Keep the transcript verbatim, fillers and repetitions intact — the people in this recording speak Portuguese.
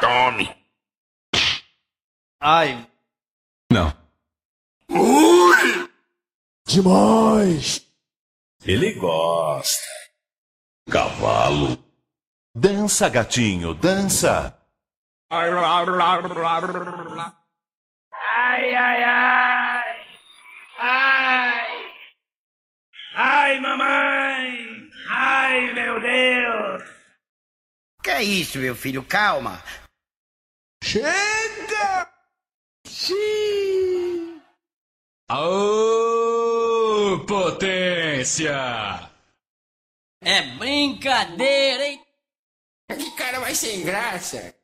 Tome. Ai. Não. Ui! Demais! Ele gosta. Cavalo. Dança, gatinho, dança. Ai, ai, ai. Ai. Ai, mamãe. Ai, meu Deus. Que é isso, meu filho? Calma. Chega! Sim! Aô, potência! É brincadeira, hein? Que cara mais sem graça.